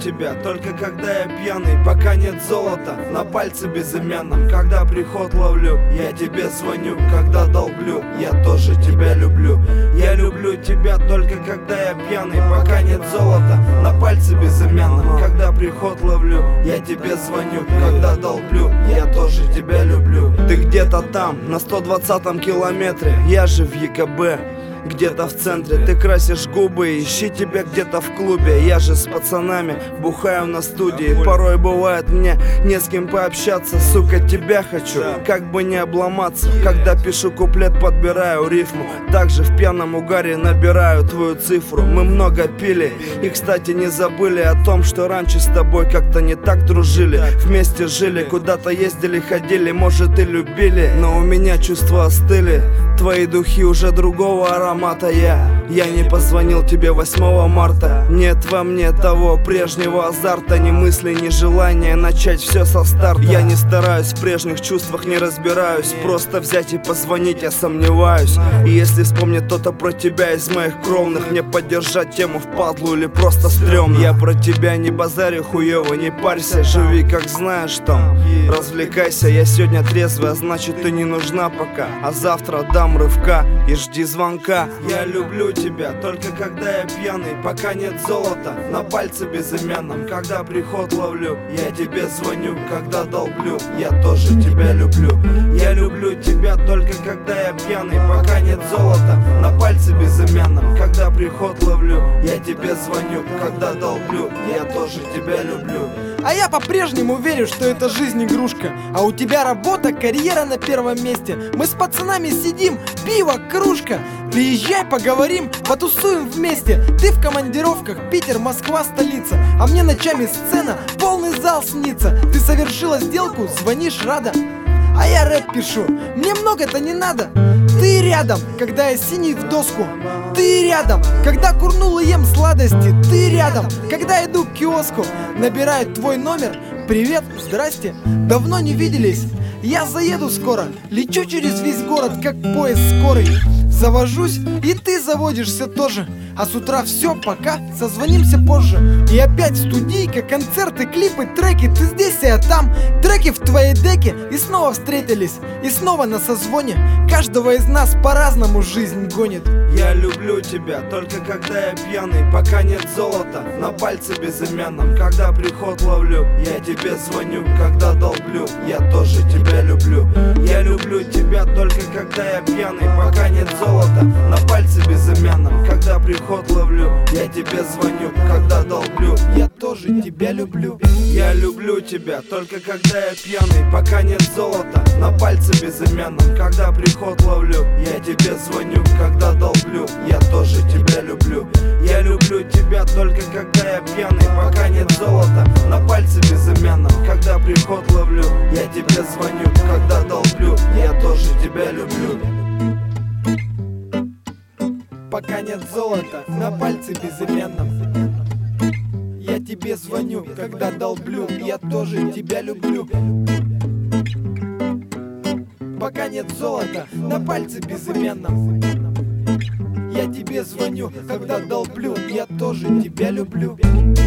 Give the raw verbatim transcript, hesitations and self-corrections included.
тебя только когда я пьяный, пока нет золота на пальце безымянном. Когда приход ловлю, я тебе звоню. Когда долблю, я тоже тебя люблю. Я люблю тебя только когда я пьяный, пока нет золота на пальце безымянном. Когда приход ловлю, я тебе звоню. Когда долблю, я тоже тебя люблю. Ты где-то там, на сто двадцатом километре, я же в ЕКБ. Где-то в центре ты красишь губы, ищи тебя где-то в клубе. Я же с пацанами бухаю на студии. Порой бывает мне не с кем пообщаться. Сука, тебя хочу, как бы не обломаться. Когда пишу куплет, подбираю рифму. Также в пьяном угаре набираю твою цифру. Мы много пили и, кстати, не забыли о том, что раньше с тобой как-то не так дружили. Вместе жили, куда-то ездили, ходили, может и любили. Но у меня чувства остыли, твои духи уже другого аромата. Я, я не позвонил тебе восьмого марта. Нет во мне того прежнего азарта, ни мысли, ни желания начать все со старта. Я не стараюсь, в прежних чувствах не разбираюсь. Просто взять и позвонить я сомневаюсь. И если вспомнит кто-то про тебя из моих кровных, мне поддержать тему впадлу или просто стрёмно. Я про тебя не базарю хуёво, не парься, живи как знаешь там. Развлекайся, я сегодня трезвый, а значит ты не нужна пока. А завтра дам рывка и жди звонка. Я люблю тебя только когда я пьяный, пока нет золота на пальце безымянном. Когда приход ловлю, я тебе звоню. Когда долблю, я тоже тебя люблю. Я люблю тебя только когда я пьяный, пока нет золота на пальце безымянном. Когда приход ловлю, я тебе звоню. Когда долблю, я тоже тебя люблю. А я по-прежнему верю, что это жизнь игрушка. А у тебя работа, карьера на первом месте. Мы с пацанами сидим, пиво, кружка. Приезжай, поговорим, потусуем вместе. Ты в командировках, Питер, Москва, столица. А мне ночами сцена, полный зал снится. Ты совершила сделку, звонишь, рада. А я рэп пишу, мне много-то не надо. Ты рядом, когда я синий в доску. Ты рядом, когда курнул и ем сладости. Ты рядом, когда иду к киоску. Набирают твой номер. Привет, здрасте, давно не виделись. Я заеду скоро, лечу через весь город, как поезд скорый. Завожусь, и ты заводишься тоже. А с утра все, пока, созвонимся позже. И опять студийка, концерты, клипы, треки. Ты здесь, а я там, треки в твоей деке. И снова встретились, и снова на созвоне. Каждого из нас по-разному жизнь гонит. Я люблю тебя только когда я пьяный, пока нет золота на пальце безымянном. Когда приход ловлю, я тебе звоню. Когда долблю, я тоже тебя люблю. Я люблю тебя только когда я пьяный, пока нет золота на пальце безымянном. Когда приход ловлю, я тебе звоню. Когда долблю, я тоже тебя люблю. Я люблю тебя только когда я пьяный, пока нет золота на пальце безымянном. Когда приход ловлю, я тебе звоню. Когда долблю, я тоже тебя люблю. Я люблю тебя только когда я пьяный, пока нет золота на пальце безымянном. Когда приход ловлю, я тебе звоню. Когда долблю, я тоже тебя люблю. Пока нет золота на пальце безымянном. Я тебе звоню, когда долблю, я тоже тебя люблю. Пока нет золота на пальце безымянном. Я тебе звоню, когда долблю, я тоже тебя люблю.